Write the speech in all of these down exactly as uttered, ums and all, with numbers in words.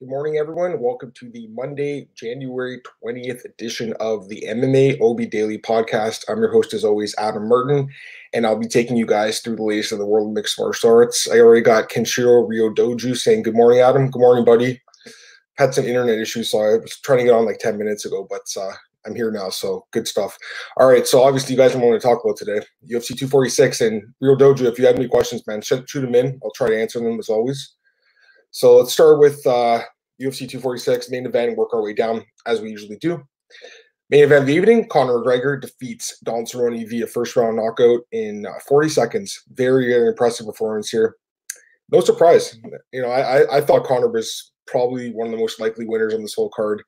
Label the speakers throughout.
Speaker 1: Good morning, everyone. Welcome to the Monday, January twentieth edition of the M M A O B Daily Podcast. I'm your host, as always, Adam Merton, and I'll be taking you guys through the latest in the world of mixed martial arts. I already got Kenshiro Ryodoju saying good morning, Adam. Good morning, buddy. Had some internet issues, so I was trying to get on like ten minutes ago, but uh, I'm here now, so good stuff. All right, so obviously you guys don't want to talk about today. U F C two forty-six and Ryodoju, if you have any questions, man, shoot, shoot them in. I'll try to answer them as always. So let's start with uh, U F C two forty-six main event and work our way down as we usually do. Main event of the evening, Conor McGregor defeats Donald Cerrone via first round knockout in uh, forty seconds. Very, very impressive performance here. No surprise. You know, I, I thought Conor was probably one of the most likely winners on this whole card.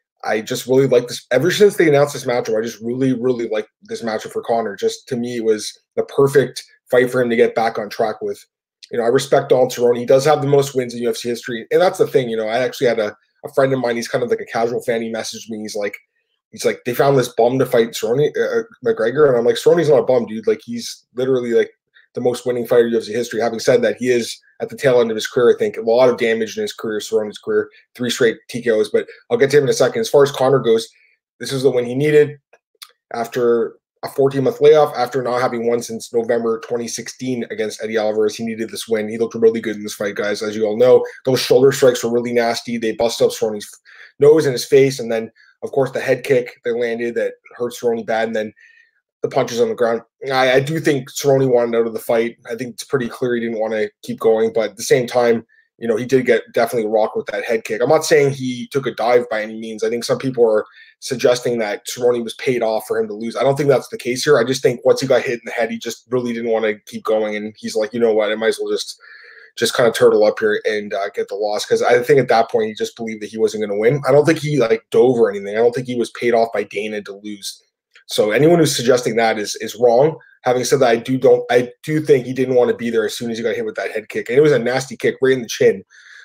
Speaker 1: I just really like this. Ever since they announced this matchup, I just really, really like this matchup for Conor. Just to me, it was the perfect fight for him to get back on track with. You know, I respect Donald Cerrone. He does have the most wins in U F C history. And that's the thing, you know, I actually had a, a friend of mine, he's kind of like a casual fan. He messaged me. He's like, he's like, they found this bum to fight Cerrone, uh, McGregor. And I'm like, Cerrone's not a bum, dude. Like, he's literally like the most winning fighter in U F C history. Having said that, he is at the tail end of his career, I think. A lot of damage in his career, Cerrone's career, three straight T K Os. But I'll get to him in a second. As far as Conor goes, this is the win he needed after a fourteen-month layoff, after not having won since November twenty sixteen against Eddie Alvarez. He needed this win. He looked really good in this fight, guys. As you all know, those shoulder strikes were really nasty. They busted up Cerrone's nose and his face, and then, of course, the head kick that landed that hurt Cerrone bad, and then the punches on the ground. I, I do think Cerrone wanted out of the fight. I think it's pretty clear he didn't want to keep going, but at the same time, you know, he did get definitely rocked with that head kick. I'm not saying he took a dive by any means. I think some people are suggesting that Cerrone was paid off for him to lose. I don't think that's the case here. I just think once he got hit in the head, he just really didn't want to keep going. And he's like, you know what, I might as well just just kind of turtle up here and uh, get the loss. Because I think at that point, he just believed that he wasn't going to win. I don't think he like dove or anything. I don't think he was paid off by Dana to lose. So anyone who's suggesting that is is wrong. Having said that, I do don't I do think he didn't want to be there as soon as he got hit with that head kick. And it was a nasty kick right in the chin.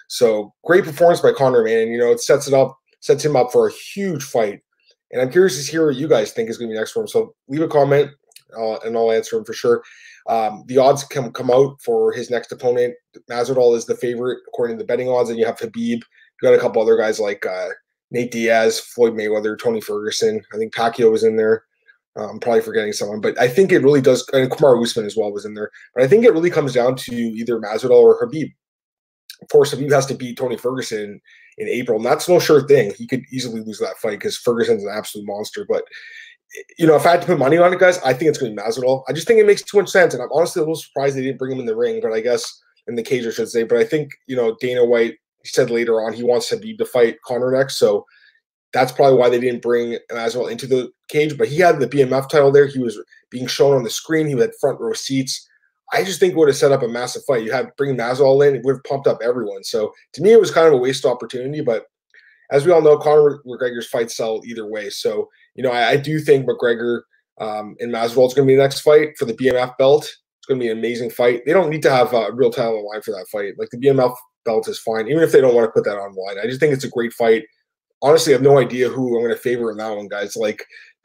Speaker 1: So great performance by Conor, man. And, you know, it sets it up, sets him up for a huge fight. And I'm curious to hear what you guys think is going to be next for him. So leave a comment uh, and I'll answer them for sure. Um, the odds come come out for his next opponent. Masvidal is the favorite according to the betting odds. And you have Khabib. You got a couple other guys like uh, Nate Diaz, Floyd Mayweather, Tony Ferguson. I think Pacquiao was in there. I'm um, probably forgetting someone, but I think it really does. And Kamaru Usman as well was in there. But I think it really comes down to either Masvidal or Khabib. Of course, Khabib has to beat Tony Ferguson in April, and that's no sure thing. He could easily lose that fight because Ferguson's an absolute monster. But, you know, if I had to put money on it, guys, I think it's going to be Masvidal. I just think it makes too much sense, and I'm honestly a little surprised they didn't bring him in the ring, but I guess in the cage, I should say. But I think, you know, Dana White, he said later on he wants Khabib to fight Conor next, so that's probably why they didn't bring Masvidal into the cage. But he had the B M F title there. He was being shown on the screen. He had front row seats. I just think it would have set up a massive fight. You had bring Masvidal in, it would have pumped up everyone. So to me, it was kind of a waste opportunity. But as we all know, Conor McGregor's fights sell either way. So, you know, I, I do think McGregor um, and Masvidal is going to be the next fight for the B M F belt. It's going to be an amazing fight. They don't need to have a uh, real title on the line for that fight. Like the B M F belt is fine, even if they don't want to put that on the line. I just think it's a great fight. Honestly, I have no idea who I'm going to favor in that one, guys. Like,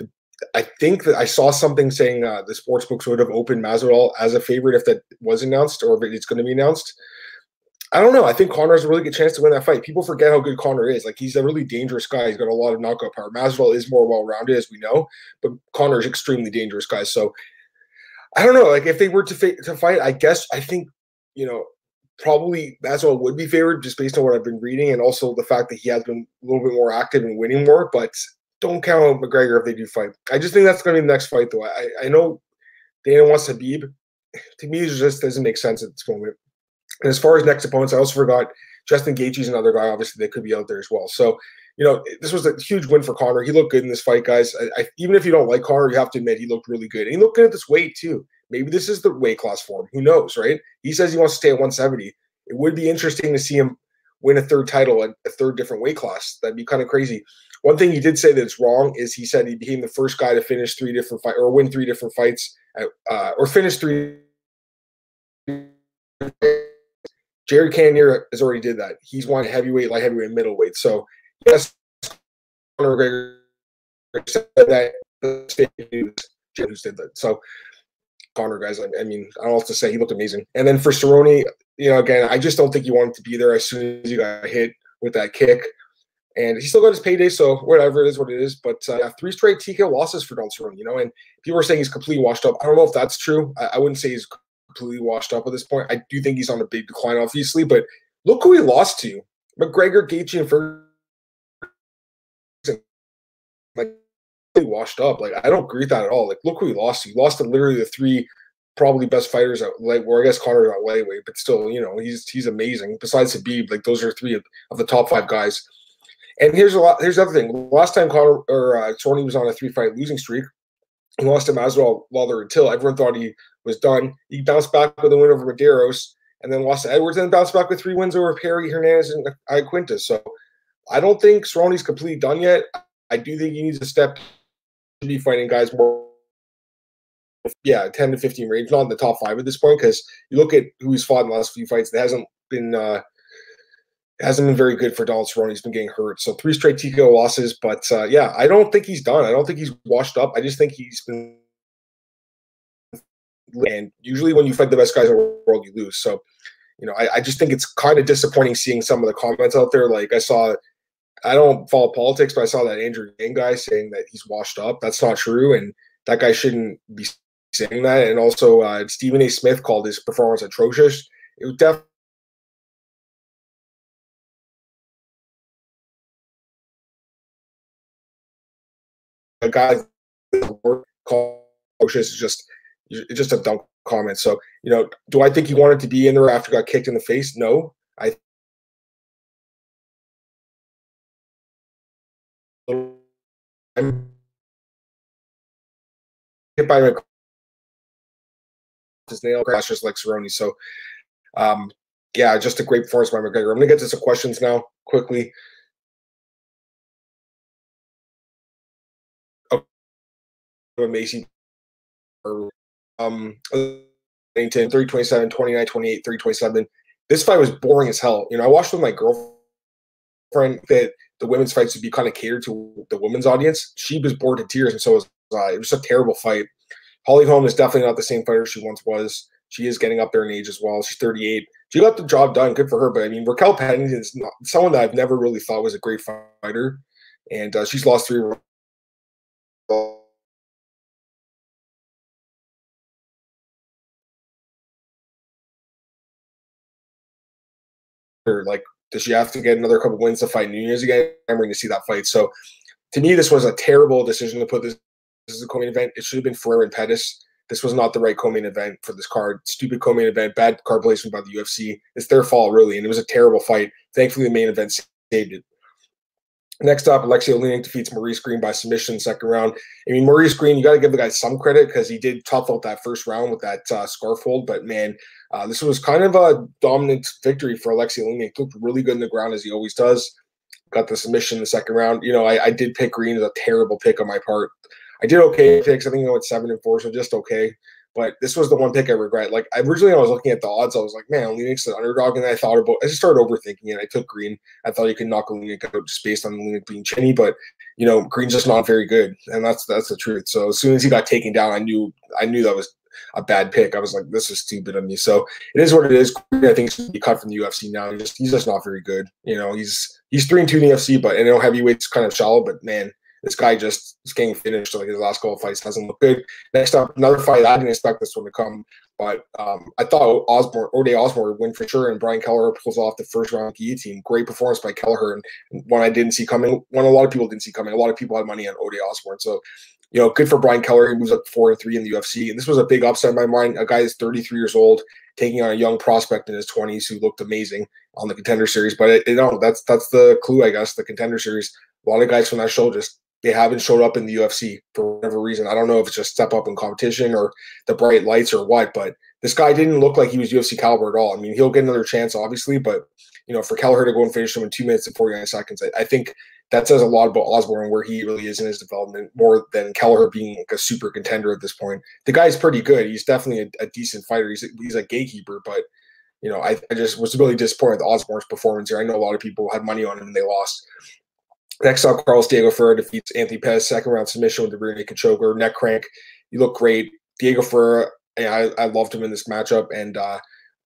Speaker 1: I think that I saw something saying uh, the sports books would have opened Masvidal as a favorite if that was announced or if it's going to be announced. I don't know. I think Conor has a really good chance to win that fight. People forget how good Conor is. Like, he's a really dangerous guy. He's got a lot of knockout power. Masvidal is more well-rounded, as we know, but Conor is extremely dangerous, guys. So I don't know. Like, if they were to, fa- to fight, I guess I think, you know, probably Masvidal would be favored just based on what I've been reading and also the fact that he has been a little bit more active and winning more, but don't count on McGregor if they do fight. I just think that's going to be the next fight, though. I, I know Dana wants Khabib. To me, it just doesn't make sense at this moment. And as far as next opponents, I also forgot Justin Gaethje's another guy, obviously, that could be out there as well. So, you know, this was a huge win for Conor. He looked good in this fight, guys. I, I, even if you don't like Conor, you have to admit he looked really good. And he looked good at this weight, too. Maybe this is the weight class for him. Who knows, right? He says he wants to stay at one seventy. It would be interesting to see him win a third title at a third different weight class. That'd be kind of crazy. One thing he did say that's wrong is he said he became the first guy to finish three different fights or win three different fights at, uh, or finish three. Jared Cannonier has already did that. He's won heavyweight, light heavyweight, and middleweight. So yes, Conor McGregor said that. Who's did that? So Conor, guys, I, I mean, I don't know what to say. He looked amazing. And then for Cerrone, you know, again, I just don't think he wanted to be there as soon as he got hit with that kick. And he still got his payday, so whatever, it is what it is. But uh, yeah, three straight T K O losses for Donald Cerrone, you know, and people are saying he's completely washed up. I don't know if that's true. I, I wouldn't say he's completely washed up at this point. I do think he's on a big decline, obviously, but look who he lost to. McGregor, Gaethje, and Ferguson. Like, washed up. Like, I don't agree with that at all. Like, look who he lost to. He lost to literally the three probably best fighters at light, or I guess Connor's at lightweight, but still, you know, he's he's amazing. Besides Khabib, like, those are three of, of the top five guys. And here's a lot. Here's the other thing. Last time Conor or uh, Cerrone was on a three-fight losing streak, he lost to Masvidal while until everyone thought he was done. He bounced back with a win over Medeiros, and then lost to Edwards, and then bounced back with three wins over Perry, Hernandez, and Iaquinta. So I don't think Cerrone's completely done yet. I do think he needs to step to be fighting guys more, yeah, ten to fifteen range, not in the top five at this point, because you look at who he's fought in the last few fights, it hasn't been uh, hasn't been very good for Donald Cerrone. He's been getting hurt. So three straight T K O losses. But, uh, yeah, I don't think he's done. I don't think he's washed up. I just think he's been – and usually when you fight the best guys in the world, you lose. So, you know, I, I just think it's kind of disappointing seeing some of the comments out there. Like, I saw – I don't follow politics, but I saw that Andrew Yang guy saying that he's washed up. That's not true, and that guy shouldn't be saying that. And also uh, Stephen A. Smith called his performance atrocious. It was definitely – a guy called atrocious is just it's just a dumb comment. So, you know, do I think he wanted to be in there after he got kicked in the face? No. I I'm hit by a his nail crash just like Cerrone. So, um, yeah, just a great performance by McGregor. I'm going to get to some questions now quickly. Macy, um, three twenty-seven, twenty-nine twenty-eight, three twenty-seven. This fight was boring as hell. You know, I watched with my girlfriend that the women's fights would be kind of catered to the women's audience. She was bored to tears, and so was I. It was a terrible fight. Holly Holm is definitely not the same fighter she once was. She is getting up there in age as well. She's thirty-eight. She got the job done. Good for her. But, I mean, Raquel Pennington is not, someone that I've never really thought was a great fighter. And uh, she's lost three like, does she have to get another couple wins to fight Nunez again? I'm going to see that fight. So, to me, this was a terrible decision to put this, this is a co-main event. It should have been Ferrer and Pettis. This was not the right co-main event for this card. Stupid co-main event, bad card placement by the U F C. It's their fault, really, and it was a terrible fight. Thankfully, the main event saved it. Next up, Alexei Oleinik defeats Maurice Green by submission second round. I mean, Maurice Green, you got to give the guy some credit because he did tough out that first round with that uh, scarf hold. But, man, uh, this was kind of a dominant victory for Alexei Oleinik. Looked really good in the ground, as he always does. Got the submission in the second round. You know, I, I did pick Green as a terrible pick on my part. I did okay picks. I think I went seven and four, so just okay. But this was the one pick I regret. Like, originally I was looking at the odds. I was like, man, Oleinik's the underdog. And then I thought about I just started overthinking it. I took Green. I thought you could knock Oleinik out just based on Oleinik being chinny. But, you know, Green's just not very good. And that's that's the truth. So as soon as he got taken down, I knew I knew that was a bad pick. I was like, this is stupid of me. So it is what it is. Green, I think, he's be cut from the U F C now. He's just, he's just not very good. You know, he's he's three and two in the U F C, but I know heavyweight's kind of shallow, but man, this guy just is getting finished. Like, his last couple of fights hasn't looked good. Next up, another fight. I didn't expect this one to come, but um, I thought Osborne, Ode Osborne would win for sure, and Brian Kelleher pulls off the first round guillotine. Great performance by Kelleher, and one I didn't see coming, one a lot of people didn't see coming. A lot of people had money on Ode Osborne. So, you know, good for Brian Kelleher. He moves up four and three in the U F C. And this was a big upset in my mind. A guy is thirty-three years old, taking on a young prospect in his twenties who looked amazing on the Contender Series. But, it, you know, that's, that's the clue, I guess, the Contender Series. A lot of guys from that show just they haven't showed up in the U F C for whatever reason. I don't know if it's just step up in competition or the bright lights or what, but this guy didn't look like he was U F C caliber at all. I mean, he'll get another chance, obviously, but, you know, for Kelleher to go and finish him in two minutes and forty-nine seconds, I, I think that says a lot about Osborne and where he really is in his development, more than Kelleher being like a super contender at this point. The guy's pretty good. He's definitely a, a decent fighter. He's a, he's a gatekeeper, but, you know, I, I just was really disappointed with Osborne's performance here. I know a lot of people had money on him and they lost. Next up, Carlos Diego Ferreira defeats Anthony Pettis, second round submission with the rear naked choker, neck crank. You look great. Diego Ferreira, I, I loved him in this matchup, and uh,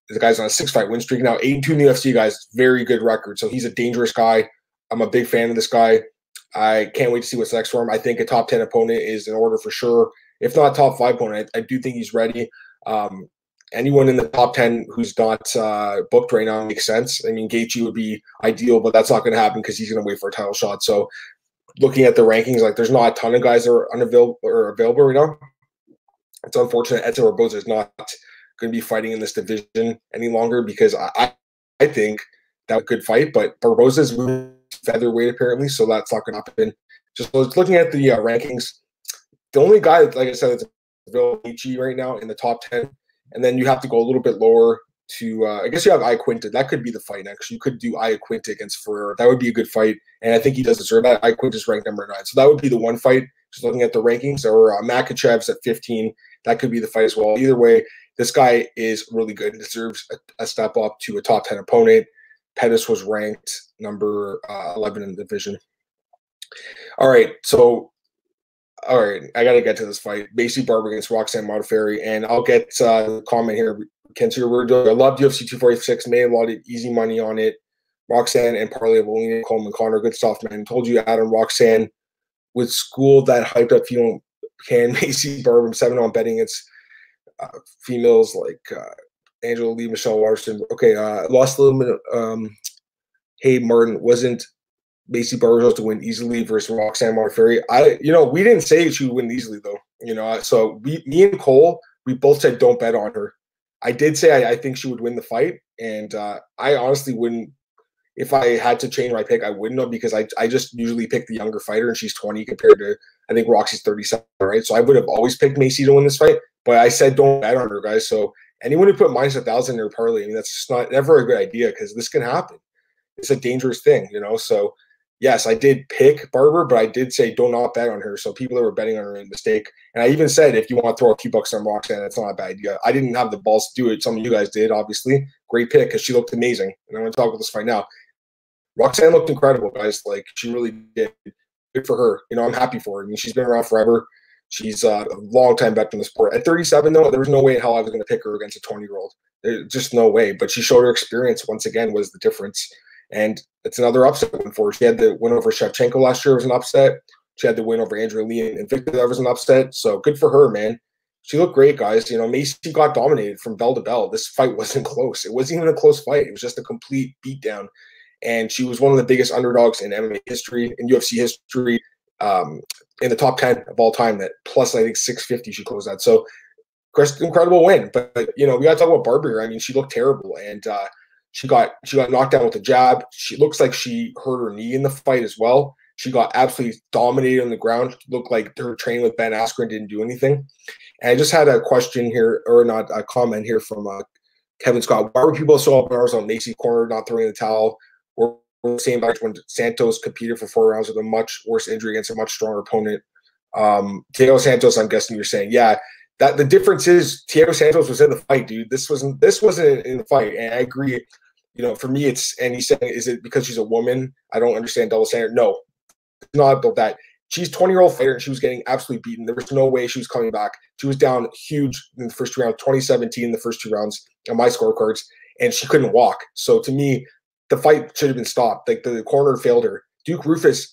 Speaker 1: The guy's on a six-fight win streak now, eight and two in the U F C, guys. Very good record. So he's a dangerous guy. I'm a big fan of this guy. I can't wait to see what's next for him. I think a top ten opponent is in order for sure. If not top five opponent, I, I do think he's ready. Um, anyone in the top ten who's not uh, booked right now makes sense. I mean, Gaethje would be ideal, but that's not going to happen because he's going to wait for a title shot. So looking at the rankings, like there's not a ton of guys that are unavailable or available right now. It's unfortunate Edson Barboza is not going to be fighting in this division any longer because I, I think that was a good fight, but Barboza's moving featherweight apparently, so that's not going to happen. Just looking at the uh, rankings, the only guy, like I said, that's available right now in the top ten, and then you have to go a little bit lower to, uh, I guess you have Iaquinta. That could be the fight next. You could do Iaquinta against Ferrer. That would be a good fight, and I think he does deserve that. Iaquinta's ranked number nine, so that would be the one fight. Just looking at the rankings, or uh, Makhachev's at fifteen. That could be the fight as well. Either way, this guy is really good and deserves a, a step up to a top ten opponent. Pettis was ranked number uh, eleven in the division. All right, so all right, I got to get to this fight. Maycee Barber against Roxanne Modafferi, and I'll get uh, a comment here. Consider we're doing. I loved U F C two forty-six. Made a lot of easy money on it. Roxanne and parlay of Olina, Coleman, Connor. Good stuff, man. Told you, Adam. Roxanne would school that hyped up feeling. Can Maycee Barber seven on betting against uh, females like uh, Angela Lee, Michelle Watterson. Okay, uh, lost a little bit. Um, hey, Martin, wasn't Maycee Barber supposed to win easily versus Roxanne Modafferi? I, you know, we didn't say she would win easily though. You know, so we, me and Cole, we both said don't bet on her. I did say I, I think she would win the fight, and uh, I honestly wouldn't. If I had to change my pick, I wouldn't have because I I just usually pick the younger fighter, and she's twenty compared to I think Roxy's thirty-seven, right? So I would have always picked Maycee to win this fight, but I said don't bet on her, guys. So anyone who put minus a thousand in their parlay, I mean that's just not never a good idea because this can happen. It's a dangerous thing, you know. So yes, I did pick Barber, but I did say do not bet on her. So people that were betting on her made a mistake. And I even said if you want to throw a few bucks on Roxanne, it's not a bad idea. I didn't have the balls to do it. Some of you guys did, obviously. Great pick because she looked amazing. And I'm going to talk about this fight now. Roxanne looked incredible, guys. Like, she really did. Good for her. You know, I'm happy for her. I mean, she's been around forever. She's uh, a long-time veteran in the sport. At thirty-seven, though, there was no way in hell I was going to pick her against a twenty-year-old. There's just no way. But she showed her experience once again was the difference. And it's another upset win for her. She had the win over Shevchenko last year was an upset. She had the win over Andrea Lee and Victor. That was an upset. So good for her, man. She looked great, guys. You know, Maycee got dominated from bell to bell. This fight wasn't close. It wasn't even a close fight. It was just a complete beatdown. And she was one of the biggest underdogs in M M A history, in U F C history, um, in the top ten of all time. That plus, I think, six fifty she closed that. So, incredible win. But, but you know, we got to talk about Barber here. I mean, she looked terrible, and uh, she got she got knocked down with a jab. She looks like she hurt her knee in the fight as well. She got absolutely dominated on the ground. Looked like her training with Ben Askren didn't do anything. And I just had a question here, or not a comment here from uh, Kevin Scott. Why were people so up in ours on Maycee corner, not throwing the towel? We're the same back when Santos competed for four rounds with a much worse injury against a much stronger opponent. Um, Thiago Santos, I'm guessing you're saying, yeah. That the difference is Thiago Santos was in the fight, dude. This wasn't this wasn't in the fight, and I agree. You know, for me, it's and he's saying, is it because she's a woman? I don't understand double standard. No, it's not about that. She's a twenty-year-old fighter, and she was getting absolutely beaten. There was no way she was coming back. She was down huge in the first two rounds, twenty seventeen, the first two rounds on my scorecards, and she couldn't walk. So to me, the fight should have been stopped. Like the corner failed her. Duke Roufus,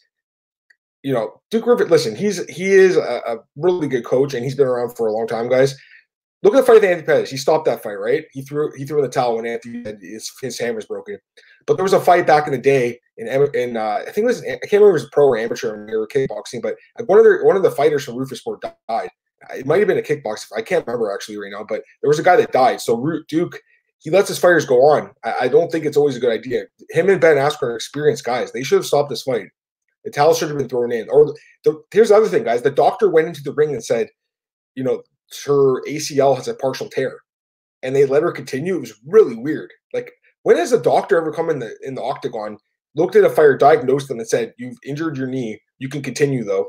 Speaker 1: you know, Duke Roufus. Listen, he's he is a, a really good coach, and he's been around for a long time, guys. Look at the fight with Anthony Pettis. He stopped that fight, right? He threw he threw in the towel when Anthony had his, his hand was broken. But there was a fight back in the day in in uh, I think it was I can't remember if it was pro or amateur or kickboxing, but one of the one of the fighters from Roufus Sport died. It might have been a kickboxer. I can't remember actually right now, but there was a guy that died. So Duke, he lets his fighters go on. I, I don't think it's always a good idea. Him and Ben Askren are experienced guys. They should have stopped this fight. The towel should have been thrown in. Or the, here's the other thing, guys. The doctor went into the ring and said, you know, her A C L has a partial tear, and they let her continue. It was really weird. Like, when has a doctor ever come in the in the octagon, looked at a fighter, diagnosed them, and said, "You've injured your knee. You can continue, though."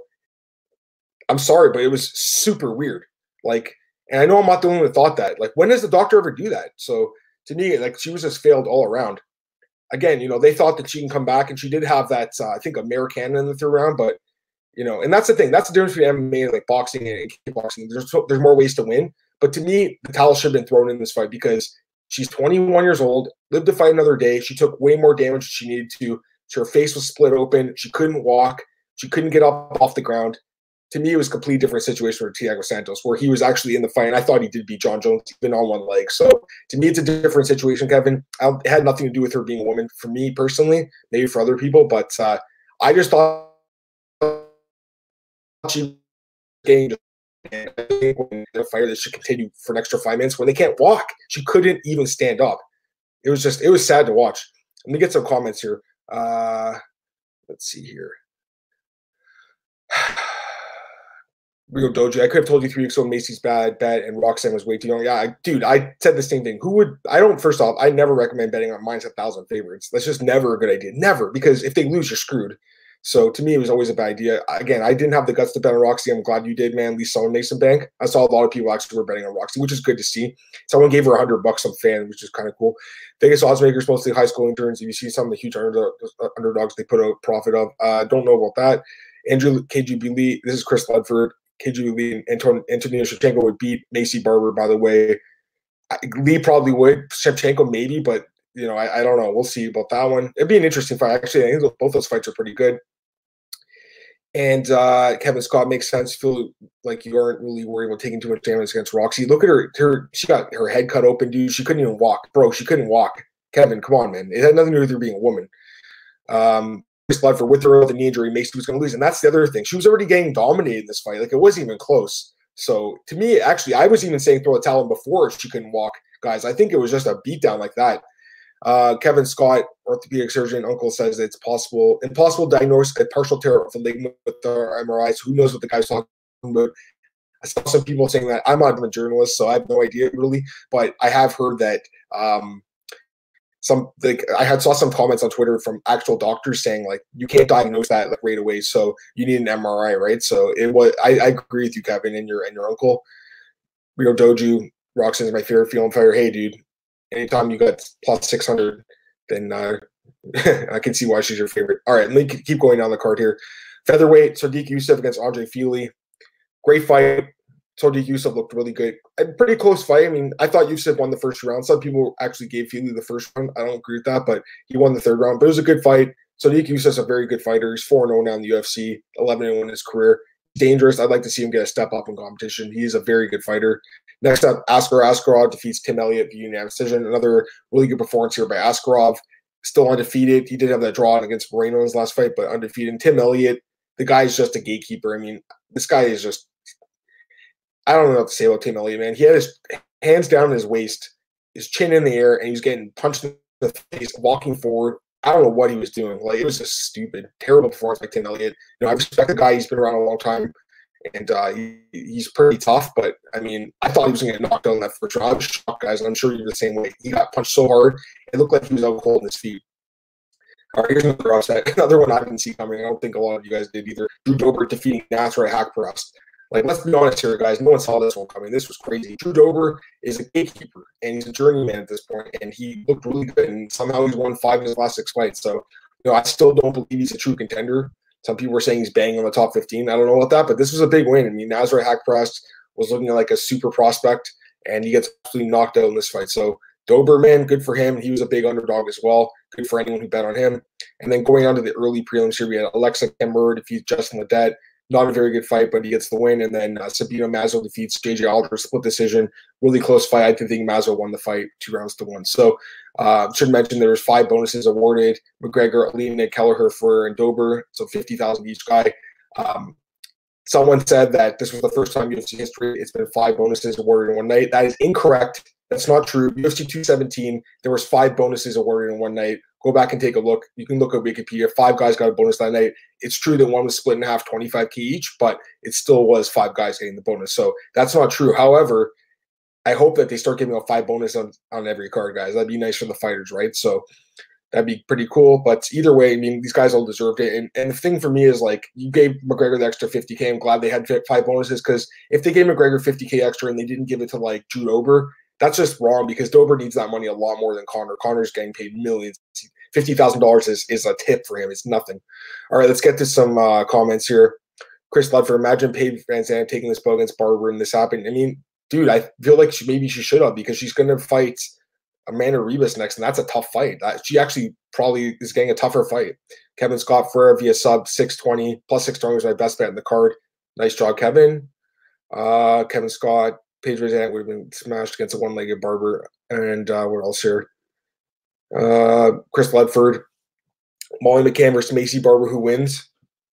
Speaker 1: I'm sorry, but it was super weird. Like, and I know I'm not the only one that thought that. Like, when does the doctor ever do that? So to me, like, she was just failed all around. Again, you know, they thought that she can come back, and she did have that, uh, I think, Americana in the third round, but, you know, and that's the thing. That's the difference between M M A and, like, boxing and kickboxing. There's, there's more ways to win. But to me, the towel should have been thrown in this fight because She's twenty-one years old, lived to fight another day. She took way more damage than she needed to. So her face was split open. She couldn't walk. She couldn't get up off the ground. To me, it was a completely different situation for Thiago Santos, where he was actually in the fight. And I thought he did beat John Jones, even on one leg. So to me, it's a different situation, Kevin. I, it had nothing to do with her being a woman for me personally, maybe for other people. But uh, I just thought she gained. And I think when the fighter that should continue for an extra five minutes when they can't walk. She couldn't even stand up. It was just, it was sad to watch. Let me get some comments here. Uh, let's see here. Rio Doji, I could have told you three weeks ago Macy's bad bet and Roxanne was way too young. Yeah, I, dude, I said the same thing. Who would, I don't, first off, I never recommend betting on minus a thousand favorites. That's just never a good idea. Never, because if they lose, you're screwed. So to me, it was always a bad idea. Again, I didn't have the guts to bet on Roxy. I'm glad you did, man. At least someone made some bank. I saw a lot of people actually were betting on Roxy, which is good to see. Someone gave her a hundred bucks, some fan, which is kind of cool. Vegas odds makers, mostly high school interns. If you see some of the huge underdogs they put a profit of, uh, don't know about that. Andrew K G B Lee, this is Chris Ludford. K G B Lee and Anton, Antonio Shevchenko would beat Macy Barber, by the way. I, Lee probably would. Shevchenko maybe, but you know, I, I don't know. We'll see about that one. It'd be an interesting fight. Actually, I think both those fights are pretty good. And uh, Kevin Scott makes sense. Feel like you aren't really worried about taking too much damage against Roxy. Look at her. Her she got her head cut open, dude. She couldn't even walk, bro. She couldn't walk. Kevin, come on, man. It had nothing to do with her being a woman. Um, Chris Ludford with her with a knee injury, Macy was going to lose, and that's the other thing. She was already getting dominated in this fight. Like it wasn't even close. So to me, actually, I was even saying throw a towel before she couldn't walk, guys. I think it was just a beatdown like that. Uh, Kevin Scott, orthopedic surgeon, uncle, says that it's possible, impossible to diagnose a partial tear of the ligament with our M R Is. Who knows what the guy's talking about? I saw some people saying that. I'm not a journalist, so I have no idea really, but I have heard that um, some like I had saw some comments on Twitter from actual doctors saying like you can't diagnose that like right away, so you need an M R I, right? So it was. I, I agree with you, Kevin, and your and your uncle. Rio Doju, Roxanne is my favorite female fighter. Hey, dude. Anytime you got plus six hundred, then uh, I can see why she's your favorite. All right, let me keep going down the card here. Featherweight, Sodiq Yusuff against Andre Fili. Great fight. Sodiq Yusuff looked really good. A pretty close fight. I mean, I thought Yusuff won the first round. Some people actually gave Fili the first round. I don't agree with that, but he won the third round. But it was a good fight. Sodiq Yusuff's a very good fighter. He's four and oh now in the U F C, eleven and one in his career. Dangerous. I'd like to see him get a step up in competition. He's a very good fighter. Next up, Askar Askarov defeats Tim Elliott via unanimous decision. Another really good performance here by Askarov. Still undefeated. He did have that draw against Moreno in his last fight, but undefeated. And Tim Elliott, the guy is just a gatekeeper. I mean, this guy is just – I don't know what to say about Tim Elliott, man. He had his hands down his waist, his chin in the air, and he was getting punched in the face, walking forward. I don't know what he was doing. Like, it was just stupid. Terrible performance by Tim Elliott. You know, I respect the guy. He's been around a long time. And uh, he, he's pretty tough, but I mean, I thought he was going to get knocked out in that first round. I was shocked, guys, and I'm sure you're the same way. He got punched so hard, it looked like he was out cold in his feet. All right, here's another upset. Another one I didn't see coming. I don't think a lot of you guys did either. Drew Dober defeating Nasrat Haqparast. Like, let's be honest here, guys. No one saw this one coming. This was crazy. Drew Dober is a gatekeeper, and he's a journeyman at this point, and he looked really good, and somehow he's won five of his last six fights. So, you know, I still don't believe he's a true contender. Some people were saying he's banging on the top fifteen. I don't know about that, but this was a big win. I mean, Nasrat Haqparast was looking like a super prospect, and he gets absolutely knocked out in this fight. So Dober, man, good for him. He was a big underdog as well. Good for anyone who bet on him. And then going on to the early prelims here, we had Alexa Kemmer defeats Justin Ledet. Not a very good fight, but he gets the win. And then uh, Sabino Mazo defeats J J Alder, split decision. Really close fight. I think Mazo won the fight two rounds to one. So uh, should mention there was five bonuses awarded. McGregor, Alina, Kelleher, Fuller, and Dober. So fifty thousand each guy. Um, someone said that this was the first time in U F C history it's been five bonuses awarded in one night. That is incorrect. That's not true. U F C two seventeen, there was five bonuses awarded in one night. Go back and take a look. You can look at Wikipedia. Five guys got a bonus that night. It's true that one was split in half, twenty-five K each, but it still was five guys getting the bonus. So that's not true. However, I hope that they start giving out five bonus on, on every card, guys. That'd be nice for the fighters, right? So that'd be pretty cool. But either way, I mean, these guys all deserved it. And, and the thing for me is, like, you gave McGregor the extra fifty K. I'm glad they had five bonuses, because if they gave McGregor fifty K extra and they didn't give it to, like, Drew Dober, that's just wrong, because Dober needs that money a lot more than Conor. Conor's getting paid millions. fifty thousand dollars is, is a tip for him. It's nothing. All right, let's get to some uh, comments here. Chris Ludford, imagine Paige Van Zandt taking this bout against Barber and this happened. I mean, dude, I feel like she, maybe she should have, because she's going to fight Amanda Ribas next, and that's a tough fight. That, she actually probably is getting a tougher fight. Kevin Scott Ferreira via sub six twenty, plus six twenty was my best bet in the card. Nice job, Kevin. Uh, Kevin Scott, Paige Van would have been smashed against a one-legged Barber. And uh, what else here? Uh, Chris Ledford. Molly McCann versus Macy Barber, who wins?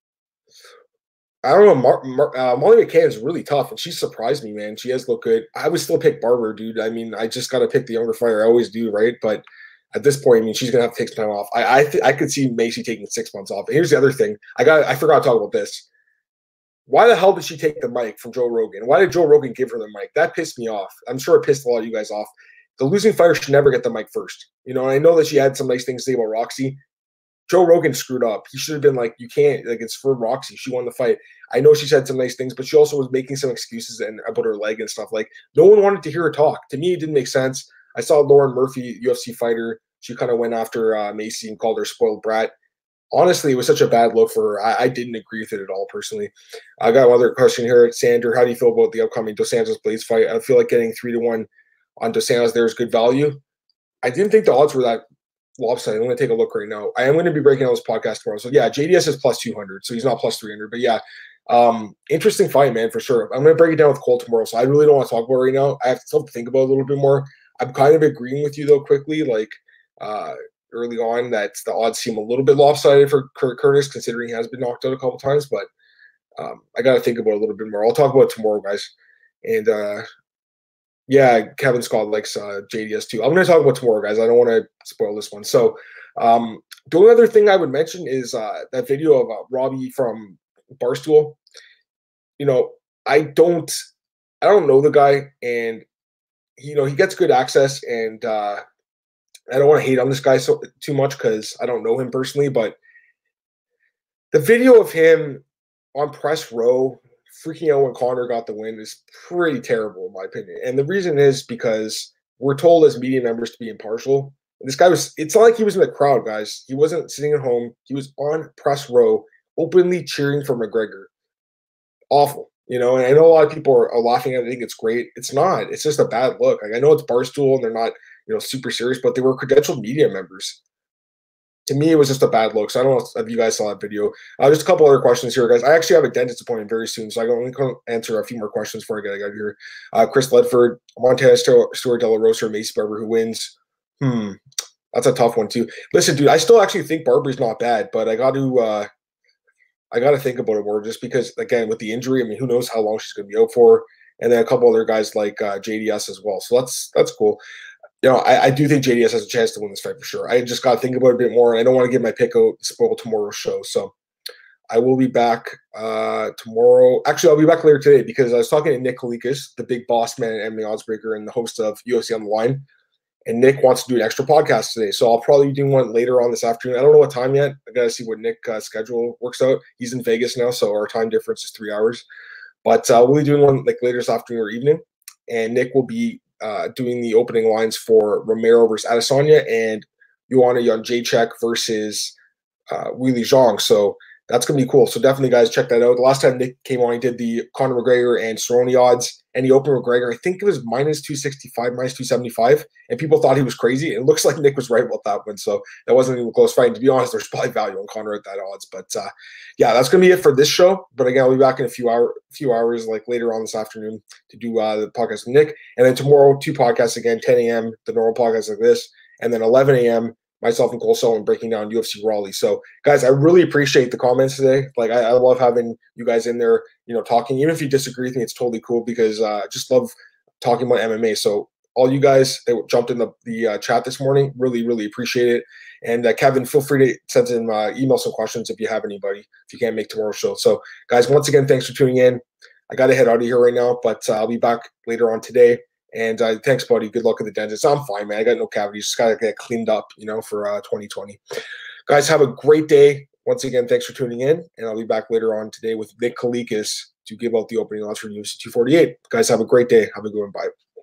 Speaker 1: I don't know. Mar- Mar- uh, Molly McCann is really tough, and she surprised me, man. She has looked good. I would still pick Barber, dude. I mean, I just got to pick the younger fighter. I always do, right? But at this point, I mean, she's gonna have to take some time off. I I, th- I could see Macy taking six months off. And here's the other thing. I got I forgot to talk about this. Why the hell did she take the mic from Joe Rogan? Why did Joe Rogan give her the mic? That pissed me off. I'm sure it pissed a lot of you guys off. The losing fighter should never get the mic first. You know, and I know that she had some nice things to say about Roxy. Joe Rogan screwed up. He should have been like, you can't, like, it's for Roxy. She won the fight. I know she said some nice things, but she also was making some excuses and about her leg and stuff. Like, no one wanted to hear her talk. To me, it didn't make sense. I saw Lauren Murphy, U F C fighter. She kind of went after uh, Macy and called her spoiled brat. Honestly, it was such a bad look for her. I, I didn't agree with it at all, personally. I got one other question here. Sander, how do you feel about the upcoming Dos Santos Blades fight? I feel like getting three to one on Dos Santos there is good value. I didn't think the odds were that lopsided. I'm going to take a look right now. I am going to be breaking out this podcast tomorrow. So, yeah, J D S is plus two hundred, so he's not plus three hundred. But, yeah, um, interesting fight, man, for sure. I'm going to break it down with Cole tomorrow, so I really don't want to talk about it right now. I have to still think about it a little bit more. I'm kind of agreeing with you, though, quickly, like uh, early on, that the odds seem a little bit lopsided for Kurt Curtis, considering he has been knocked out a couple times. But um, I got to think about it a little bit more. I'll talk about it tomorrow, guys. And, uh, yeah, Kevin Scott likes uh, J D S too. I'm going to talk about tomorrow, guys. I don't want to spoil this one. So, um, the only other thing I would mention is uh, that video of uh, Robbie from Barstool. You know, I don't, I don't know the guy, and you know he gets good access, and uh, I don't want to hate on this guy so too much because I don't know him personally. But the video of him on press row, freaking out when Conor got the win, is pretty terrible in my opinion. And the reason is because we're told as media members to be impartial. And this guy was, it's not like he was in the crowd, guys. He wasn't sitting at home. He was on press row, openly cheering for McGregor. Awful. You know, and I know a lot of people are, are laughing at it. I think it's great. It's not. It's just a bad look. Like, I know it's Barstool and they're not, you know, super serious, but they were credentialed media members. To me, it was just a bad look. So I don't know if you guys saw that video. Uh, just a couple other questions here, guys. I actually have a dentist appointment very soon, so I'm going to answer a few more questions before I get out of here. Uh, Chris Ledford, Montana Stewart De La Rosa, or Macy Barber, who wins? Hmm, that's a tough one too. Listen, dude, I still actually think Barber's not bad, but I got to, uh, I got to think about it more, just because, again, with the injury, I mean, who knows how long she's going to be out for, and then a couple other guys like uh, J D S as well. So that's that's cool. You know, I, I do think J D S has a chance to win this fight for sure. I just got to think about it a bit more, and I don't want to get my pick out spoil tomorrow's show. So I will be back uh, tomorrow. Actually, I'll be back later today because I was talking to Nick Kalikas, the big boss man at M M A Oddsbreaker and the host of U F C On the Line. And Nick wants to do an extra podcast today. So I'll probably be doing one later on this afternoon. I don't know what time yet. I got to see what Nick's uh, schedule works out. He's in Vegas now, so our time difference is three hours. But uh, we'll be doing one like later this afternoon or evening. And Nick will be uh, doing the opening lines for Romero versus Adesanya and Joanna Jędrzejczyk versus uh, Weili Zhang. So that's going to be cool. So definitely, guys, check that out. The last time Nick came on, he did the Conor McGregor and Cerrone odds, and he opened McGregor. I think it was minus two sixty-five, minus two seventy-five, and people thought he was crazy. It looks like Nick was right about that one, so that wasn't even a close fight. And to be honest, there's probably value on Conor at that odds. But, uh, yeah, that's going to be it for this show. But, again, I'll be back in a few, hour, few hours, like later on this afternoon, to do uh, the podcast with Nick. And then tomorrow, two podcasts again, ten a.m., the normal podcast like this, and then eleven a.m., myself and Cole Sullivan breaking down U F C Raleigh. So, guys, I really appreciate the comments today. Like, I, I love having you guys in there, you know, talking. Even if you disagree with me, it's totally cool because uh, I just love talking about M M A. So, all you guys that jumped in the, the uh, chat this morning, really, really appreciate it. And, uh, Kevin, feel free to send in uh, email some questions if you have anybody, if you can't make tomorrow's show. So, guys, once again, thanks for tuning in. I got to head out of here right now, but uh, I'll be back later on today. And uh, thanks, buddy. Good luck at the dentist. I'm fine, man. I got no cavities. Just got to get cleaned up, you know, for uh, twenty twenty. Guys, have a great day. Once again, thanks for tuning in. And I'll be back later on today with Nick Kalikas to give out the opening odds for U F C two forty-eight. Guys, have a great day. Have a good one. Bye.